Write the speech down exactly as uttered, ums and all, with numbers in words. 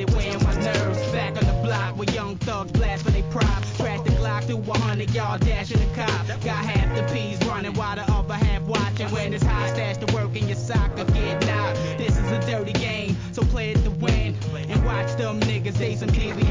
weighing my nerves. Back on the block where young thugs blast for they pride. Track the Glock through a hundred yard dash in the cop. Got half the P's running while the other half watching. When it's high, stash the work in your sock or get knocked. This is a dirty game, so play it to win. And watch them niggas, they some T V